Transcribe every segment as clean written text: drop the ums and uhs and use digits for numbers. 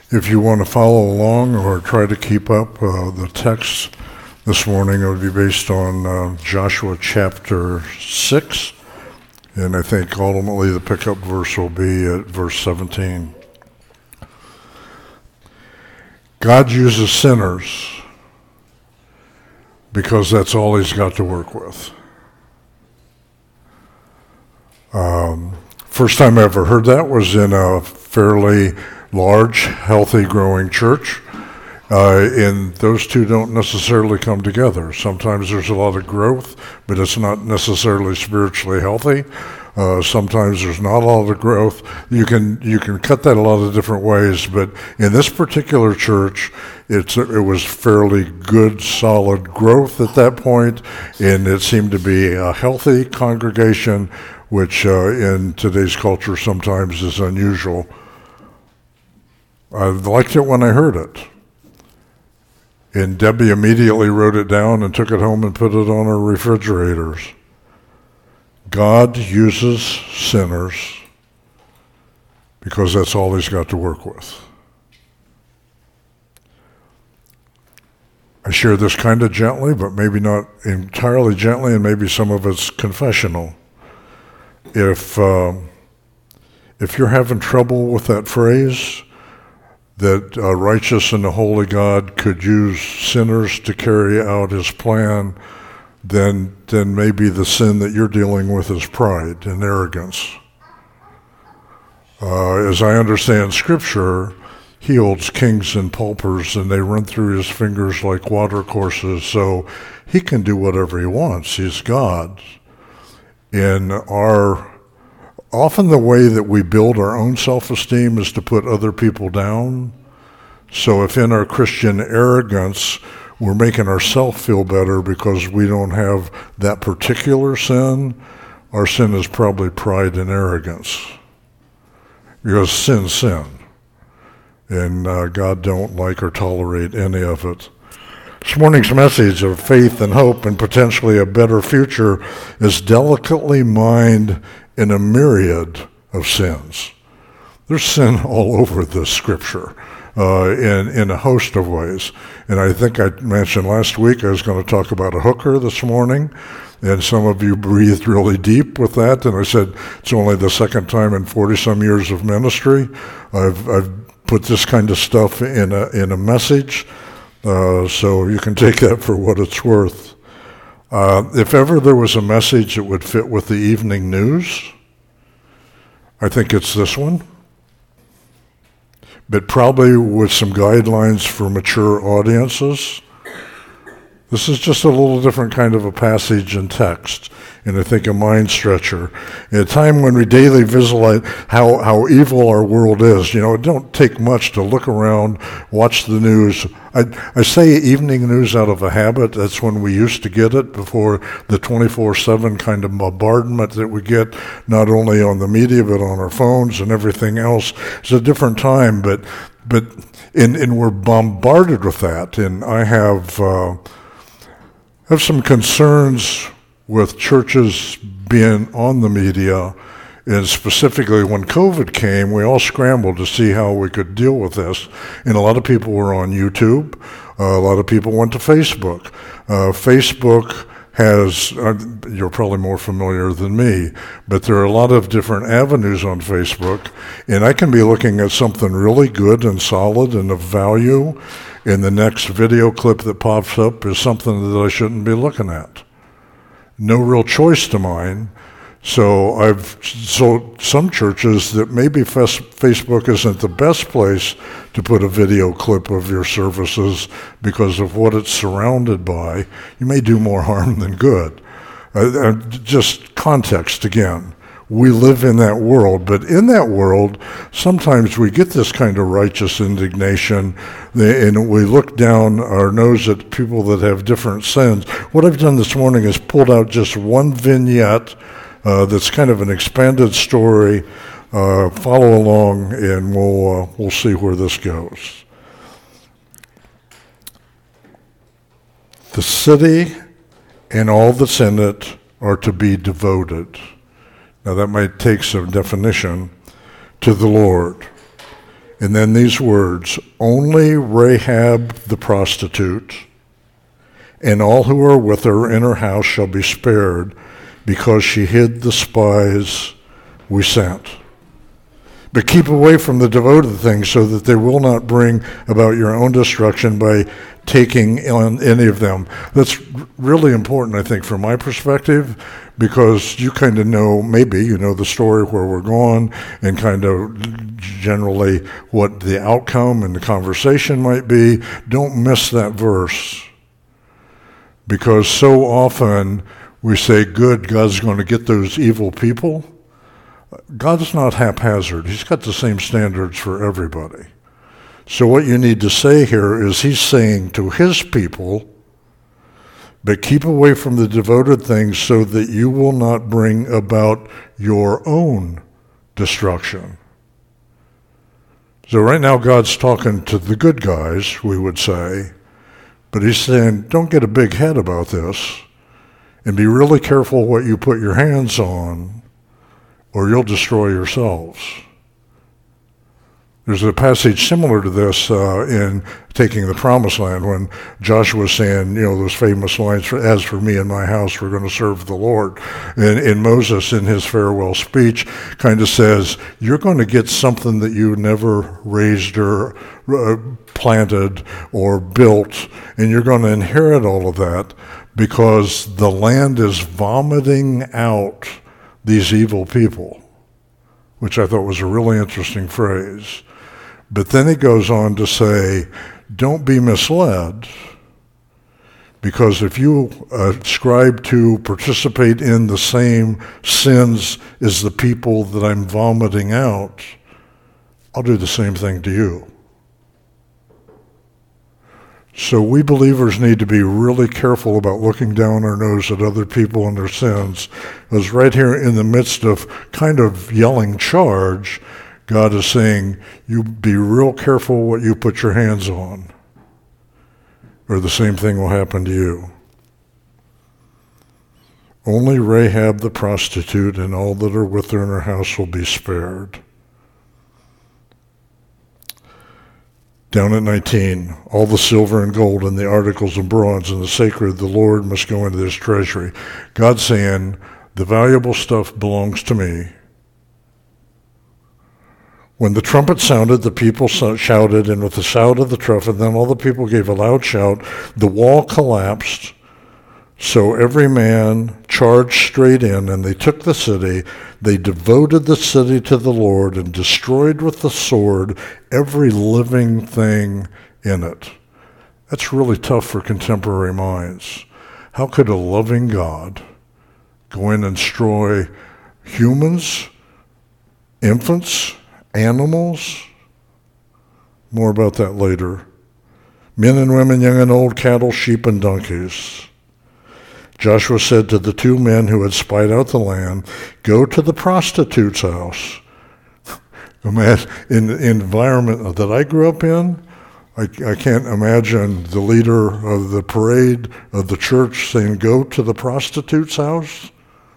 If you want to follow along or try to keep up the text this morning, it would be based on Joshua chapter 6, and I think ultimately the pickup verse will be at verse 17. God uses sinners because that's all he's got to work with. First time I ever heard that was in a fairly large, healthy, growing church. And those two don't necessarily come together. Sometimes there's a lot of growth, but it's not necessarily spiritually healthy. Sometimes there's not a lot of growth. You can cut that a lot of different ways, but in this particular church, it was fairly good, solid growth at that point, and it seemed to be a healthy congregation, which in today's culture sometimes is unusual. I liked it when I heard it. And Debbie immediately wrote it down and took it home and put it on her refrigerators. God uses sinners because that's all he's got to work with. I share this kind of gently, but maybe not entirely gently, and maybe some of it's confessional. If you're having trouble with that phrase, that a righteous and a holy God could use sinners to carry out his plan, then maybe the sin that you're dealing with is pride and arrogance. As I understand Scripture, he holds kings and paupers, and they run through his fingers like water courses, so he can do whatever he wants. He's God. Often the way that we build our own self-esteem is to put other people down. So if in our Christian arrogance, we're making ourselves feel better because we don't have that particular sin, our sin is probably pride and arrogance. Because sin's sin. And God don't like or tolerate any of it. This morning's message of faith and hope and potentially a better future is delicately mined in a myriad of sins. There's sin all over this scripture in a host of ways. And I think I mentioned last week I was going to talk about a hooker this morning, and some of you breathed really deep with that, and I said it's only the second time in 40-some years of ministry I've put this kind of stuff in a message, so you can take that for what it's worth. If ever there was a message that would fit with the evening news, I think it's this one, but probably with some guidelines for mature audiences. This is just a little different kind of a passage and text, and I think a mind stretcher. In a time when we daily visualize how evil our world is, it don't take much to look around, watch the news. I say evening news out of a habit. That's when we used to get it, before the 24/7 kind of bombardment that we get, not only on the media, but on our phones and everything else. It's a different time, but we're bombarded with that, and I have some concerns with churches being on the media, and specifically when COVID came, we all scrambled to see how we could deal with this. And a lot of people were on YouTube. A lot of people went to Facebook. Facebook has, you're probably more familiar than me, but there are a lot of different avenues on Facebook, and I can be looking at something really good and solid and of value, and the next video clip that pops up is something that I shouldn't be looking at. No real choice to mine. So some churches that maybe Facebook isn't the best place to put a video clip of your services because of what it's surrounded by. You may do more harm than good. Just context again. We live in that world, but in that world, sometimes we get this kind of righteous indignation, and we look down our nose at people that have different sins. What I've done this morning is pulled out just one vignette that's kind of an expanded story. Follow along, and we'll see where this goes. The city and all that's in it are to be devoted. Now that might take some definition, to the Lord. And then these words, only Rahab the prostitute and all who are with her in her house shall be spared, because she hid the spies we sent. But keep away from the devoted things, so that they will not bring about your own destruction by taking on any of them. That's really important, I think, from my perspective, because you kind of know, maybe you know the story where we're going and kind of generally what the outcome and the conversation might be. Don't miss that verse, because so often we say, good, God's going to get those evil people. God's not haphazard. He's got the same standards for everybody. So what you need to say here is he's saying to his people, but keep away from the devoted things so that you will not bring about your own destruction. So right now God's talking to the good guys, we would say, but he's saying, don't get a big head about this, and be really careful what you put your hands on, or you'll destroy yourselves. There's a passage similar to this in taking the Promised Land, when Joshua's saying, those famous lines, as for me and my house, we're going to serve the Lord. And Moses, in his farewell speech, kind of says, you're going to get something that you never raised or planted or built, and you're going to inherit all of that, because the land is vomiting out these evil people, which I thought was a really interesting phrase. But then he goes on to say, don't be misled, because if you ascribe to, participate in the same sins as the people that I'm vomiting out, I'll do the same thing to you. So we believers need to be really careful about looking down our nose at other people and their sins, because right here in the midst of kind of yelling charge, God is saying, you be real careful what you put your hands on, or the same thing will happen to you. Only Rahab the prostitute and all that are with her in her house will be spared. Down at 19, all the silver and gold and the articles of bronze and the sacred of the Lord must go into this treasury. God's saying, the valuable stuff belongs to me. When the trumpet sounded, the people shouted, and with the sound of the trumpet, then all the people gave a loud shout. The wall collapsed, so every man charged straight in, and they took the city. They devoted the city to the Lord and destroyed with the sword every living thing in it. That's really tough for contemporary minds. How could a loving God go in and destroy humans, infants, animals? More about that later. Men and women, young and old, cattle, sheep, and donkeys. Joshua said to the two men who had spied out the land, go to the prostitute's house. Man, in the environment that I grew up in, I can't imagine the leader of the parade of the church saying, go to the prostitute's house.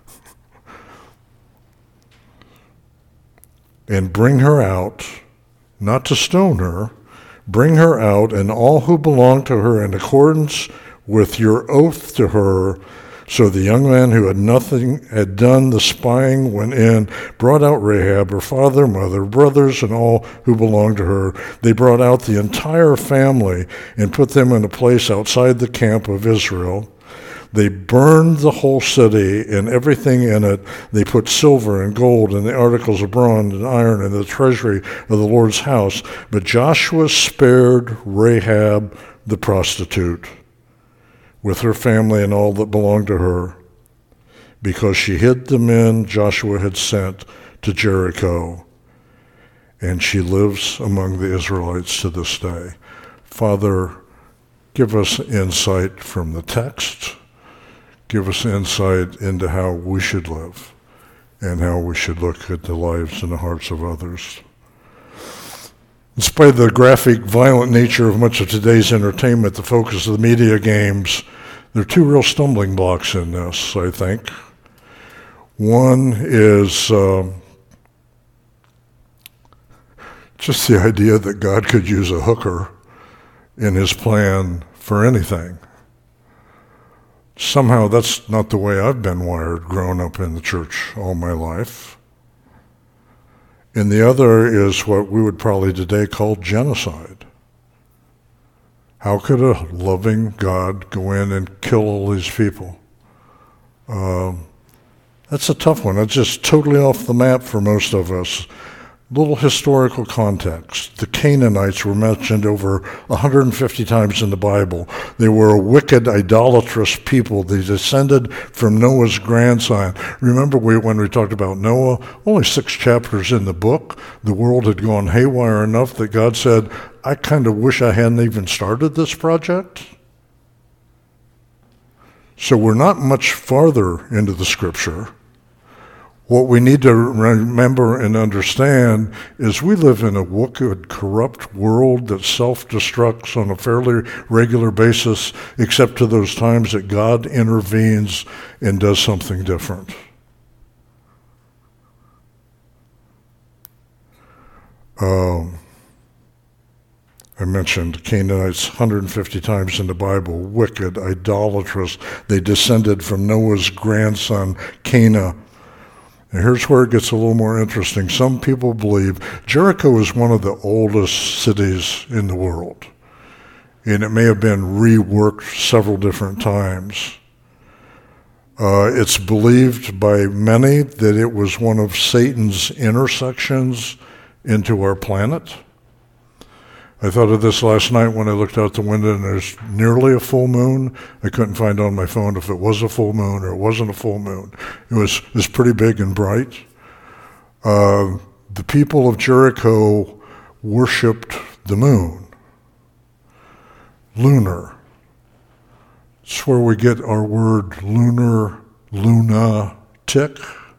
And bring her out, not to stone her, bring her out and all who belong to her in accordance with your oath to her. So the young man who had done the spying went in, brought out Rahab, her father, mother, brothers, and all who belonged to her. They brought out the entire family and put them in a place outside the camp of Israel. They burned the whole city and everything in it. They put silver and gold and the articles of bronze and iron in the treasury of the Lord's house. But Joshua spared Rahab the prostitute with her family and all that belonged to her, because she hid the men Joshua had sent to Jericho, and she lives among the Israelites to this day. Father, give us insight from the text. Give us insight into how we should live and how we should look at the lives and the hearts of others. In spite of the graphic, violent nature of much of today's entertainment, the focus of the media games, there are two real stumbling blocks in this, I think. One is Just the idea that God could use a hooker in his plan for anything. Somehow that's not the way I've been wired, growing up in the church all my life. And the other is what we would probably today call genocide. How could a loving God go in and kill all these people? That's a tough one. That's just totally off the map for most of us. Little historical context. The Canaanites were mentioned over 150 times in the Bible. They were a wicked, idolatrous people. They descended from Noah's grandson. Remember when we talked about Noah? Only 6 chapters in the book. The world had gone haywire enough that God said, I kind of wish I hadn't even started this project. So we're not much farther into the scripture. What we need to remember and understand is we live in a wicked, corrupt world that self-destructs on a fairly regular basis, except to those times that God intervenes and does something different. I mentioned Canaanites 150 times in the Bible, wicked, idolatrous. They descended from Noah's grandson, Canaan. And here's where it gets a little more interesting. Some people believe Jericho is one of the oldest cities in the world, and it may have been reworked several different times. It's believed by many that it was one of Satan's intersections into our planet. I thought of this last night when I looked out the window and there's nearly a full moon. I couldn't find on my phone if it was a full moon or it wasn't a full moon. It was pretty big and bright. The people of Jericho worshipped the moon. Lunar. It's where we get our word lunar, lunatic.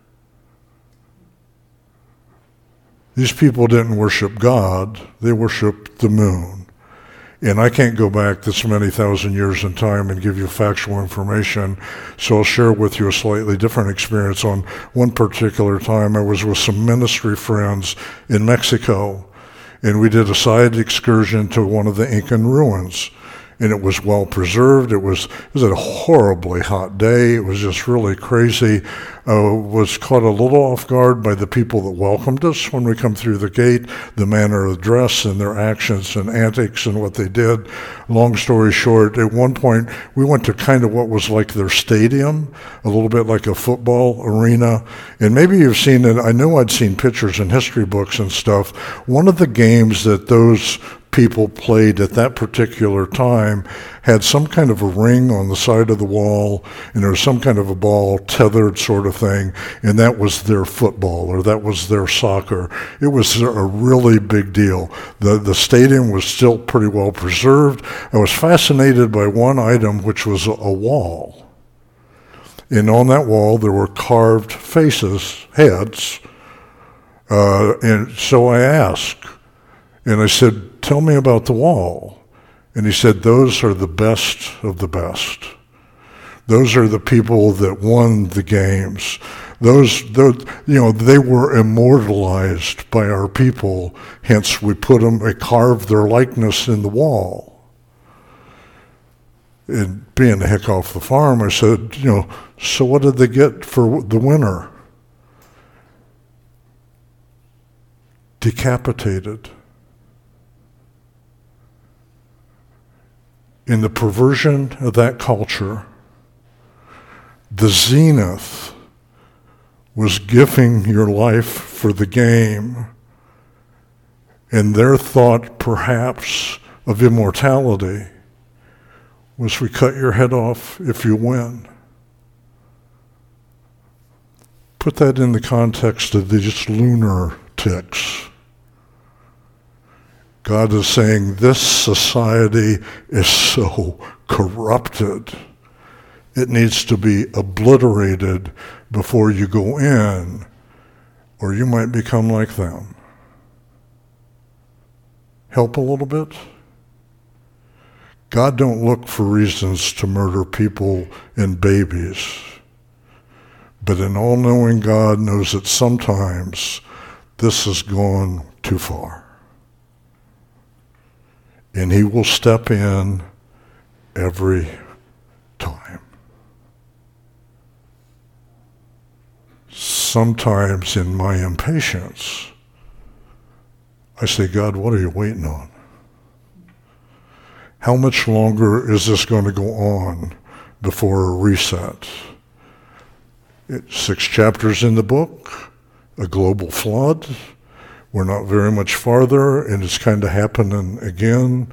These people didn't worship God, they worshiped the moon. And I can't go back this many thousand years in time and give you factual information, so I'll share with you a slightly different experience. On one particular time, I was with some ministry friends in Mexico, and we did a side excursion to one of the Incan ruins. And it was well preserved. It was a horribly hot day. It was just really crazy. Was caught a little off guard by the people that welcomed us when we come through the gate, the manner of dress and their actions and antics and what they did. Long story short, at one point we went to kind of what was like their stadium, a little bit like a football arena. And maybe you've seen it. I know I'd seen pictures in history books and stuff. One of the games that those people played at that particular time had some kind of a ring on the side of the wall, and there was some kind of a ball tethered sort of thing, and that was their football or that was their soccer. It was a really big deal. The stadium was still pretty well preserved. I was fascinated by one item, which was a wall. And on that wall there were carved faces, heads, and so I asked, and I said, tell me about the wall. And he said, those are the best of the best. Those are the people that won the games. They were immortalized by our people. Hence, we carved their likeness in the wall. And being the heck off the farm, I said, so what did they get for the winner? Decapitated. In the perversion of that culture, the zenith was giving your life for the game, and their thought perhaps of immortality was we cut your head off if you win. Put that in the context of these lunar ticks. God is saying this society is so corrupted. It needs to be obliterated before you go in, or you might become like them. Help a little bit? God don't look for reasons to murder people and babies, but an all-knowing God knows that sometimes this has gone too far. and he will step in every time. Sometimes in my impatience, I say, God, what are you waiting on? How much longer is this going to go on before a reset? It's 6 chapters in the book, a global flood. We're not very much farther, and it's kind of happening again.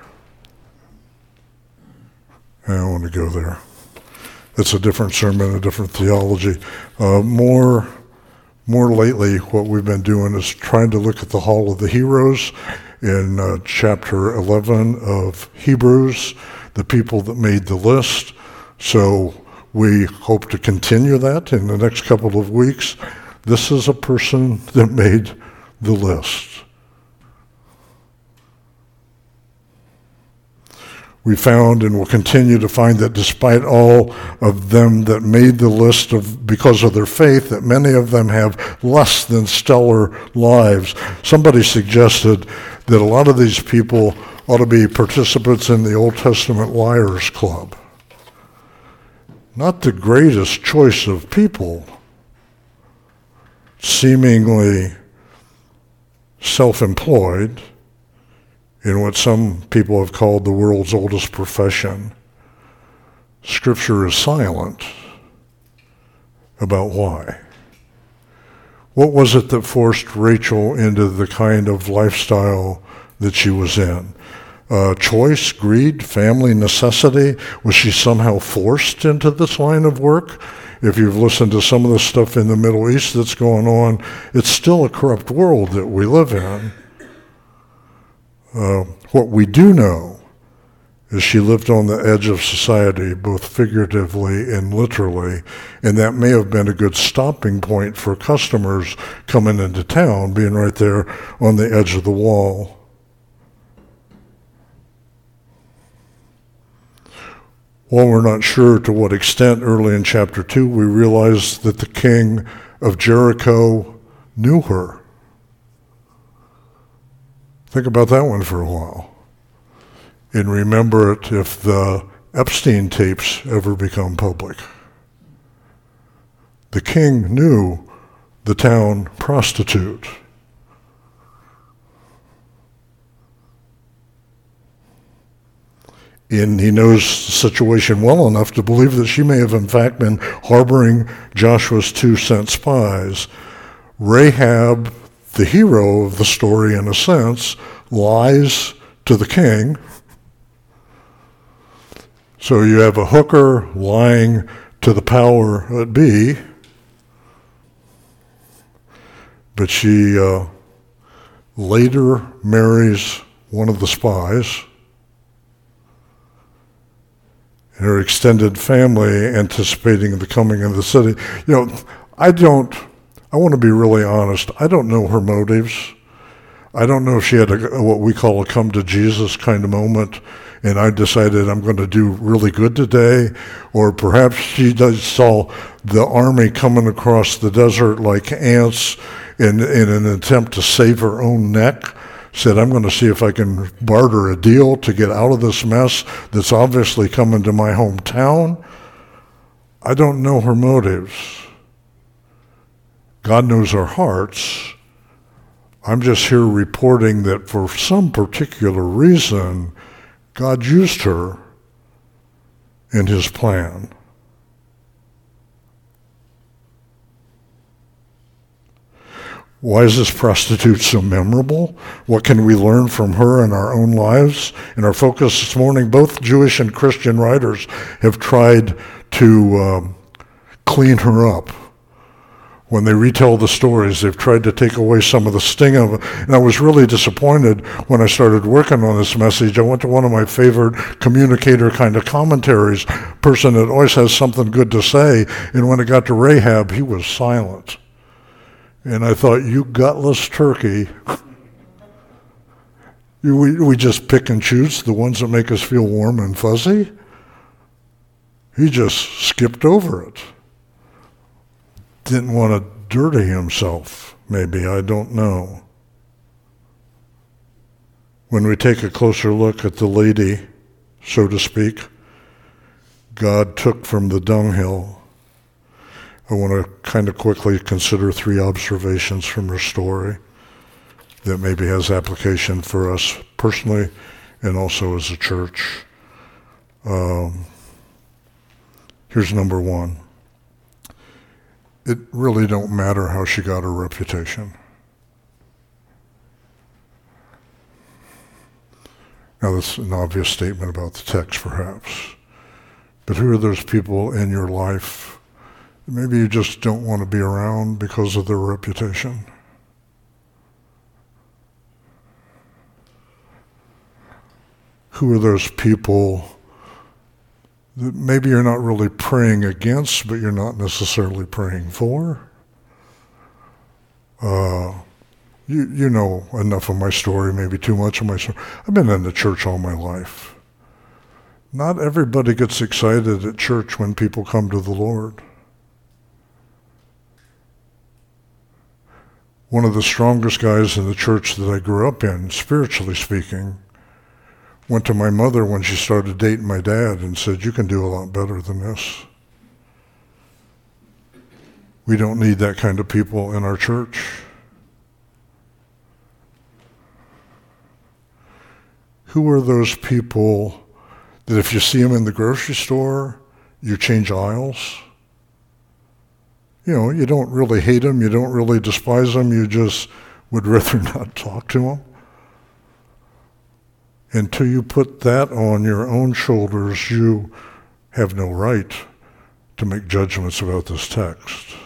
I don't want to go there. It's a different sermon, a different theology. More lately, what we've been doing is trying to look at the Hall of the Heroes in chapter 11 of Hebrews, the people that made the list. So we hope to continue that in the next couple of weeks. This is a person that made the list. We found and will continue to find that despite all of them that made the list because of their faith, that many of them have less than stellar lives. Somebody suggested that a lot of these people ought to be participants in the Old Testament Liars Club. Not the greatest choice of people, seemingly self-employed, in what some people have called the world's oldest profession. Scripture is silent about why. What was it that forced Rachel into the kind of lifestyle that she was in? Choice, greed, family, necessity? Was she somehow forced into this line of work? If you've listened to some of the stuff in the Middle East that's going on, it's still a corrupt world that we live in. What we do know is she lived on the edge of society, both figuratively and literally, and that may have been a good stopping point for customers coming into town, being right there on the edge of the wall. While we're not sure to what extent early in chapter 2, we realize that the king of Jericho knew her. Think about that one for a while. And remember it if the Epstein tapes ever become public. The king knew the town prostitute. And he knows the situation well enough to believe that she may have in fact been harboring Joshua's 2 sent spies. Rahab, the hero of the story in a sense, lies to the king. So you have a hooker lying to the power that be, but she later marries one of the spies. Her extended family anticipating the coming of the city. I want to be really honest. I don't know her motives. I don't know if she had what we call a come to Jesus kind of moment, and I decided I'm going to do really good today, or perhaps she saw the army coming across the desert like ants in an attempt to save her own neck. Said, I'm going to see if I can barter a deal to get out of this mess that's obviously coming to my hometown. I don't know her motives. God knows our hearts. I'm just here reporting that for some particular reason, God used her in his plan. Why is this prostitute so memorable? What can we learn from her in our own lives? In our focus this morning, both Jewish and Christian writers have tried to clean her up. When they retell the stories, they've tried to take away some of the sting of it. And I was really disappointed when I started working on this message. I went to one of my favorite communicator kind of commentaries, person that always has something good to say. And when it got to Rahab, he was silent. And I thought, you gutless turkey. We just pick and choose the ones that make us feel warm and fuzzy. He just skipped over it. Didn't want to dirty himself, maybe, I don't know. When we take a closer look at the lady, so to speak, God took from the dunghill, I want to kind of quickly consider 3 observations from her story that maybe has application for us personally and also as a church. Here's number 1. It really don't matter how she got her reputation. Now, that's an obvious statement about the text, perhaps. But who are those people in your life that maybe you just don't want to be around because of their reputation? Who are those people that maybe you're not really praying against, but you're not necessarily praying for? You know enough of my story, maybe too much of my story. I've been in the church all my life. Not everybody gets excited at church when people come to the Lord. One of the strongest guys in the church that I grew up in, spiritually speaking, went to my mother when she started dating my dad and said, "You can do a lot better than this." We don't need that kind of people in our church. Who are those people that if you see them in the grocery store, you change aisles? You know, you don't really hate them, you don't really despise them, you just would rather not talk to them. Until you put that on your own shoulders, you have no right to make judgments about this text.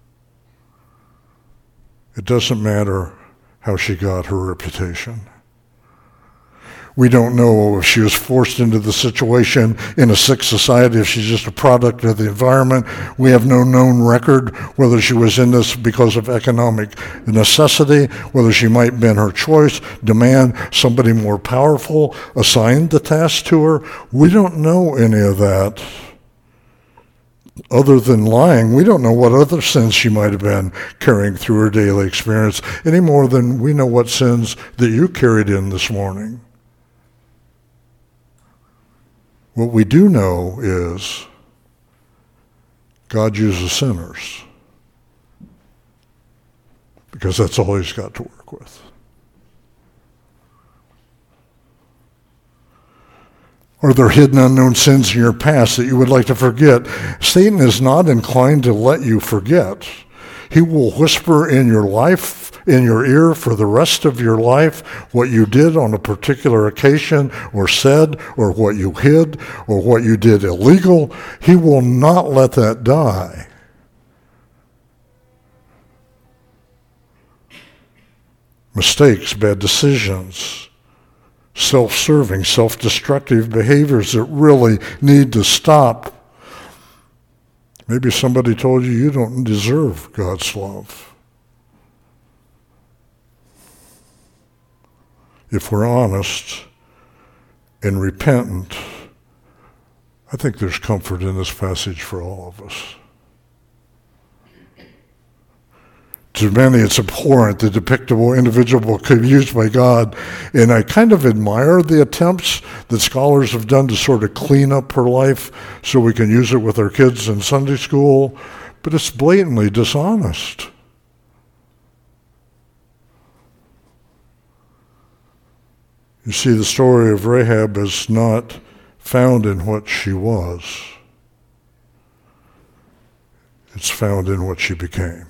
It doesn't matter how she got her reputation. We don't know if she was forced into the situation in a sick society, if she's just a product of the environment. We have no known record whether she was in this because of economic necessity, whether she might have been her choice, demand somebody more powerful assigned the task to her. We don't know any of that. Other than lying, we don't know what other sins she might have been carrying through her daily experience, any more than we know what sins that you carried in this morning. What we do know is God uses sinners because that's all he's got to work with. Are there hidden, unknown sins in your past that you would like to forget? Satan is not inclined to let you forget. He will whisper in your life, in your ear for the rest of your life, what you did on a particular occasion or said, or what you hid, or what you did illegal. He will not let that die. Mistakes, bad decisions, self-serving, self-destructive behaviors that really need to stop. Maybe somebody told you you don't deserve God's love. If we're honest and repentant, I think there's comfort in this passage for all of us. To many, it's abhorrent, the depictable individual could be used by God. And I kind of admire the attempts that scholars have done to sort of clean up her life so we can use it with our kids in Sunday school, but it's blatantly dishonest. You see, the story of Rahab is not found in what she was. It's found in what she became.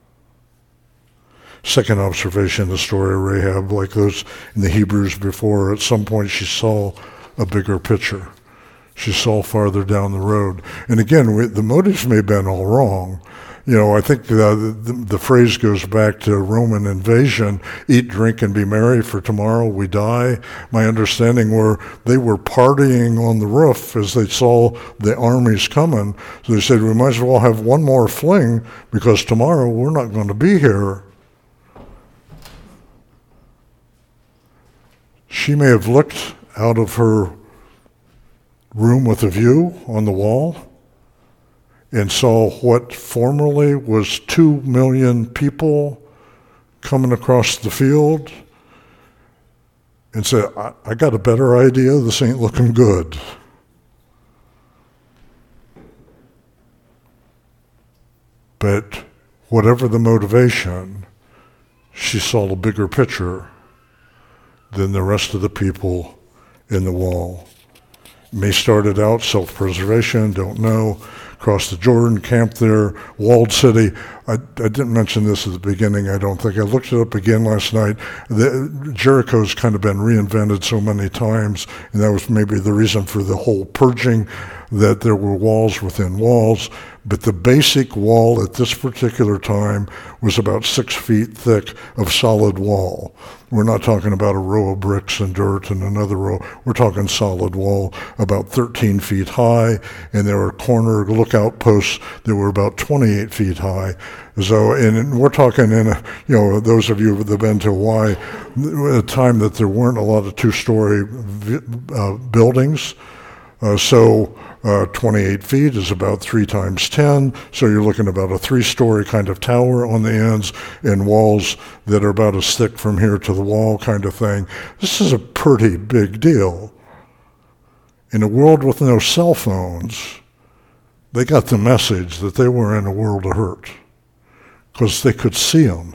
Second observation, the story of Rahab, like those in the Hebrews before, at some point she saw a bigger picture. She saw farther down the road. And again, the motives may have been all wrong. You know, I think the phrase goes back to Roman invasion, eat, drink, and be merry, for tomorrow we die. My understanding were they were partying on the roof as they saw the armies coming. So they said, we might as well have one more fling because tomorrow we're not going to be here. She may have looked out of her room with a view on the wall and saw what formerly was 2 million people coming across the field. and say, I got a better idea, this ain't looking good. But whatever the motivation, she saw the bigger picture than the rest of the people in the wall. May started out self-preservation, don't know, crossed the Jordan, camped there, walled city. I didn't mention this at the beginning, I don't think. I looked it up again last night. Jericho's kind of been reinvented so many times, and that was maybe the reason for the whole purging, that there were walls within walls. But the basic wall at this particular time was about 6 feet thick of solid wall. We're not talking about a row of bricks and dirt and another row. We're talking solid wall, about 13 feet high, and there were corner lookout posts that were about 28 feet high. So, and we're talking in those of you that have been to Hawaii, at a time that there weren't a lot of two-story buildings. 28 feet is about 3 times 10, so you're looking about a 3-story kind of tower on the ends and walls that are about as thick from here to the wall kind of thing. This is a pretty big deal. In a world with no cell phones, they got the message that they were in a world of hurt because they could see them.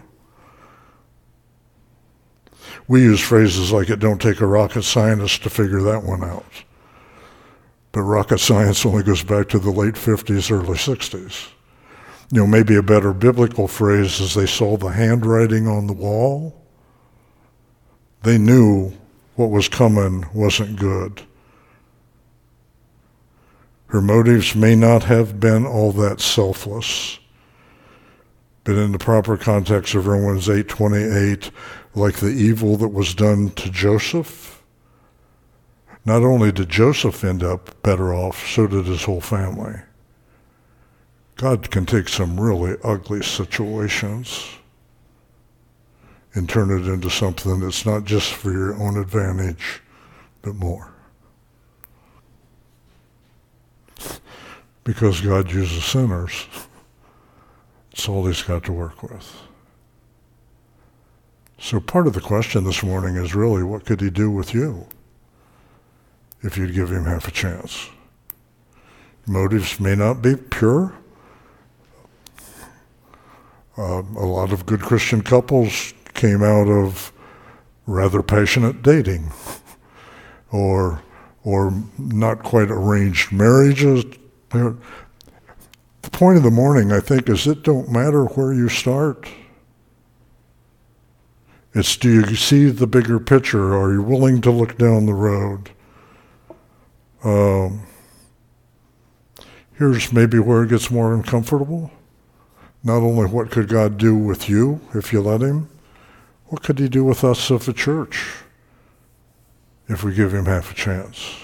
We use phrases like it don't take a rocket scientist to figure that one out. But rocket science only goes back to the late 50s, early 60s. Maybe a better biblical phrase is they saw the handwriting on the wall. They knew what was coming wasn't good. Her motives may not have been all that selfless, but in the proper context of Romans 8:28, like the evil that was done to Joseph, not only did Joseph end up better off, so did his whole family. God can take some really ugly situations and turn it into something that's not just for your own advantage, but more. Because God uses sinners. It's all he's got to work with. So part of the question this morning is really, what could he do with you if you'd give him half a chance? Motives may not be pure. A lot of good Christian couples came out of rather passionate dating or not quite arranged marriages. The point of the morning, I think, is it don't matter where you start. It's, do you see the bigger picture? Are you willing to look down the road? Here's maybe where it gets more uncomfortable. Not only what could God do with you if you let him, what could he do with us as a church if we give him half a chance?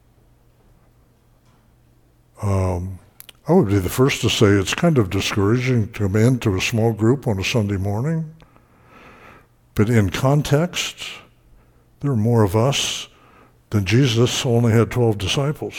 I would be the first to say it's kind of discouraging to come into a small group on a Sunday morning, but in context, there are more of us than Jesus only had 12 disciples.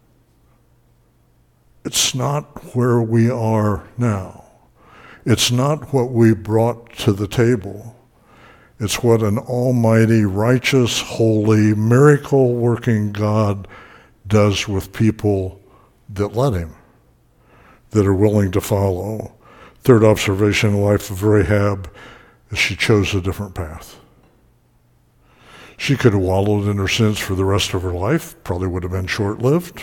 It's not where we are now. It's not what we brought to the table. It's what an almighty, righteous, holy, miracle-working God does with people that let him, that are willing to follow. Third observation in the life of Rahab is she chose a different path. She could have wallowed in her sins for the rest of her life, probably would have been short-lived.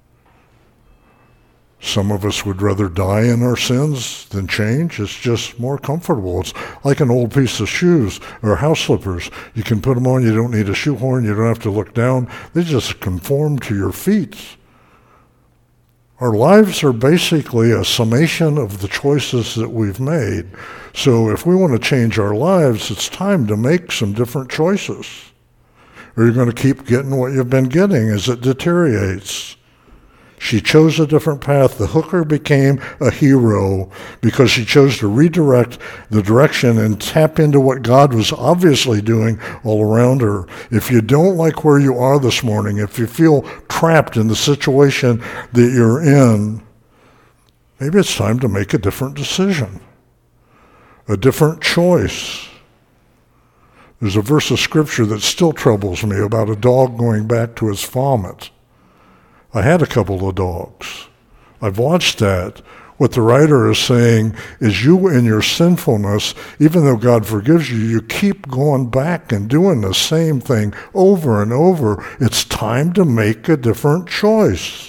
Some of us would rather die in our sins than change. It's just more comfortable. It's like an old piece of shoes or house slippers. You can put them on, you don't need a shoehorn, you don't have to look down. They just conform to your feet. Our lives are basically a summation of the choices that we've made. So if we want to change our lives, it's time to make some different choices. Or you're going to keep getting what you've been getting as it deteriorates. She chose a different path. The hooker became a hero because she chose to redirect the direction and tap into what God was obviously doing all around her. If you don't like where you are this morning, if you feel trapped in the situation that you're in, maybe it's time to make a different decision, a different choice. There's a verse of scripture that still troubles me about a dog going back to his vomit. I had a couple of dogs. I've watched that. What the writer is saying is you in your sinfulness, even though God forgives you, you keep going back and doing the same thing over and over. It's time to make a different choice.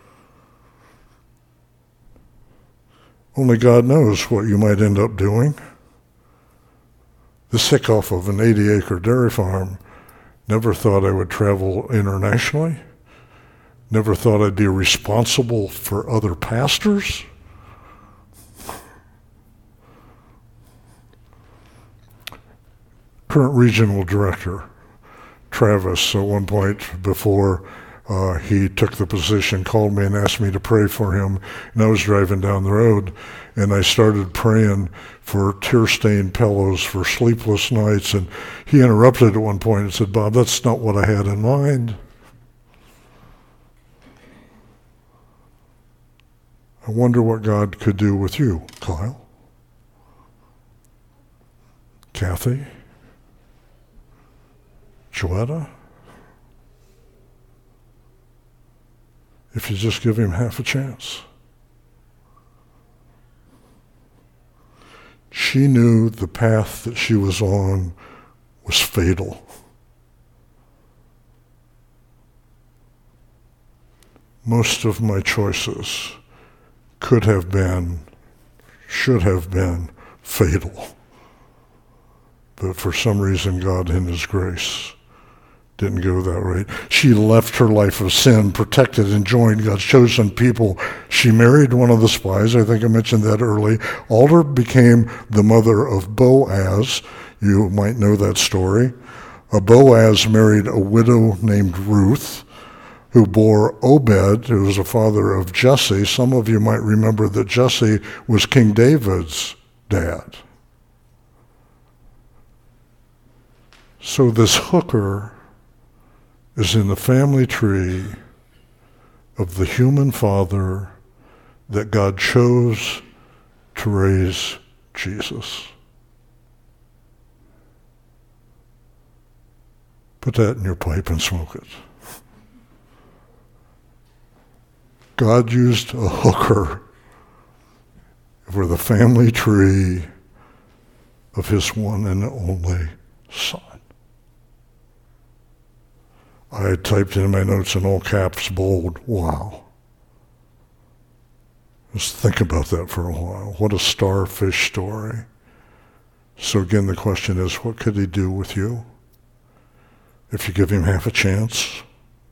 Only God knows what you might end up doing. This hick off of an 80-acre dairy farm never thought I would travel internationally. Never thought I'd be responsible for other pastors. Current regional director, Travis, at one point before he took the position, called me and asked me to pray for him. And I was driving down the road, and I started praying for tear-stained pillows, for sleepless nights. And he interrupted at one point and said, "Bob, that's not what I had in mind." I wonder what God could do with you, Kyle, Kathy, Joetta, if you just give him half a chance. She knew the path that she was on was fatal. Most of my choices could have been, should have been fatal. But for some reason, God in his grace didn't go that way. She left her life of sin, protected and joined God's chosen people. She married one of the spies. I think I mentioned that early. Alder became the mother of Boaz. You might know that story. Boaz married a widow named Ruth, who bore Obed, who was the father of Jesse. Some of you might remember that Jesse was King David's dad. So this hooker is in the family tree of the human father that God chose to raise Jesus. Put that in your pipe and smoke it. God used a hooker for the family tree of his one and only Son. I typed in my notes in all caps, bold, wow. Just think about that for a while. What a starfish story. So again, the question is, what could he do with you if you give him half a chance?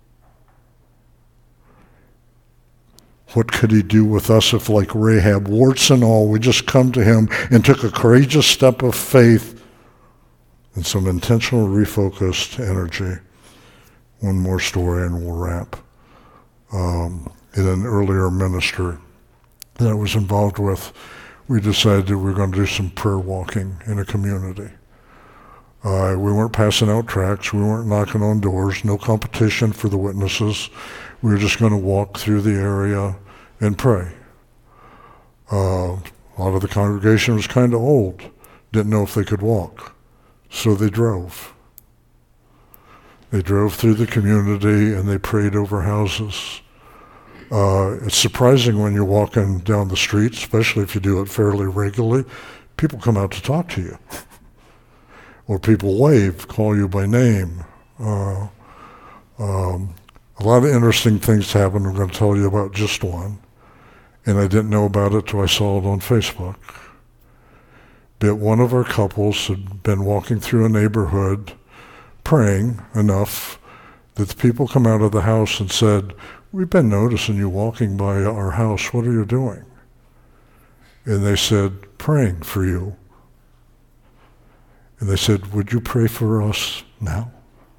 What could he do with us if, like Rahab, warts and all, we just come to him and took a courageous step of faith and some intentional refocused energy? One more story and we'll wrap. In an earlier ministry that I was involved with, we decided we were going to do some prayer walking in a community. We weren't passing out tracts. We weren't knocking on doors. No competition for the witnesses. We were just going to walk through the area and pray. A lot of the congregation was kind of old. Didn't know if they could walk. So they drove. They drove through the community and they prayed over houses. It's surprising when you're walking down the street, especially if you do it fairly regularly, people come out to talk to you. Or people wave, call you by name. A lot of interesting things happen. I'm going to tell you about just one. And I didn't know about it till I saw it on Facebook. But one of our couples had been walking through a neighborhood praying enough that the people come out of the house and said, "We've been noticing you walking by our house. What are you doing?" And they said, "Praying for you." And they said, "Would you pray for us now?"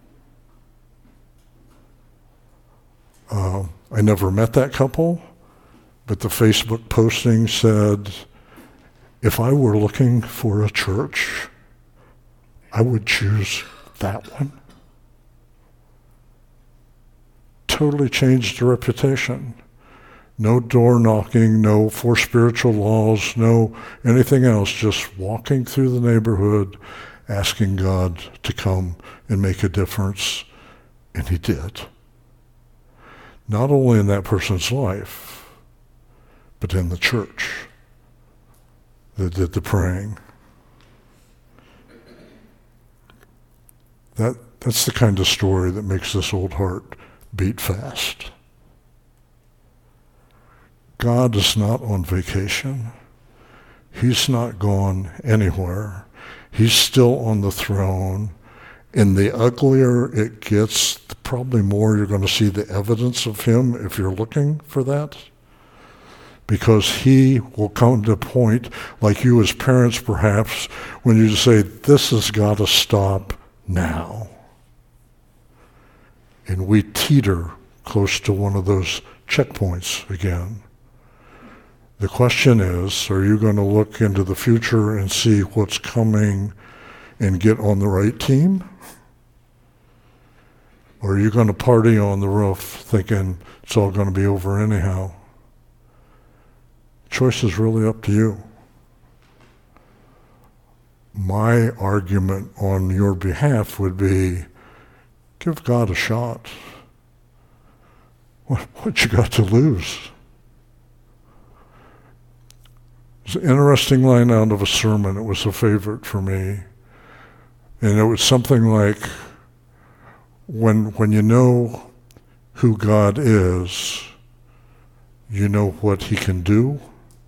I never met that couple, but the Facebook posting said, "If I were looking for a church, I would choose that one." Totally changed the reputation. No door knocking, no four spiritual laws, no anything else, just walking through the neighborhood, asking God to come and make a difference, and he did. Not only in that person's life, but in the church that did the praying. That's the kind of story that makes this old heart beat fast. God is not on vacation. He's not gone anywhere. He's still on the throne. And the uglier it gets, probably more you're going to see the evidence of him if you're looking for that. Because he will come to a point, like you as parents perhaps, when you say, this has got to stop now. And we teeter close to one of those checkpoints again. The question is, are you going to look into the future and see what's coming and get on the right team? Or are you going to party on the roof thinking it's all going to be over anyhow? Choice is really up to you. My argument on your behalf would be, give God a shot. What you got to lose? It's an interesting line out of a sermon. It was a favorite for me. And it was something like, when you know who God is, you know what he can do.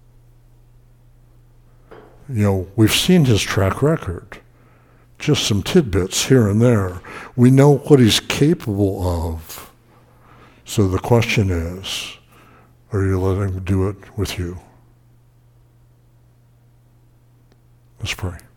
You know, we've seen his track record. Just some tidbits here and there. We know what he's capable of. So the question is, are you letting him do it with you? Let's pray.